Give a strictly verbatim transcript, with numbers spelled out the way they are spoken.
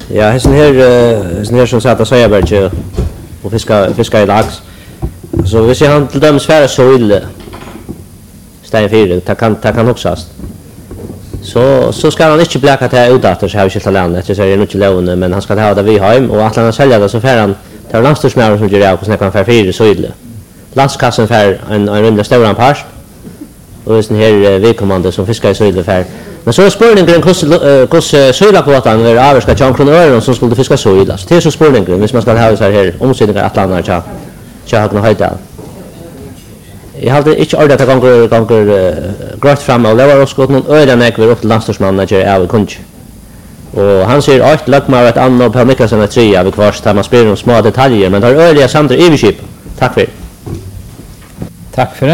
Ja, hesten her, hesten her som satt av Søyaberg og fiska, fiska i lags. Så hvis jeg han til dømes færre så ille stein fire, det kan, det kan hoksast. Så, så skal han ikke bleka til utdatter, så har vi skilt av landet, etter så er det ikke lovende, men han skal ta det vi heim, og at han selger det, så fer han, det er landstorsmæren som gjør av, hvordan han fer fire så ille. Landskassen fer en, en rymlig større part, og hvis den her vedkommande som fiskar i så ille fer. Men så er spurningen hvordan søylapåten er avvarska tjern kroner øren som skulle fiska så ille. Så det er så spurningen, hvis man skal ha så her omsynninger at landet tja, tja Høgna Høydal. Jeg hadde ikke ordet at ganger, ganger uh, grått frem, og det var også gått noen øyne nekver opp til landstorsmannen at jeg er av i kunst. Og han sier alt Løgmar et annet og Per Mikkelsen et tre av i kvars, der man spyrer om små detaljer, men det er øyne samtidig i vi skip. Takk for det. Takk for det.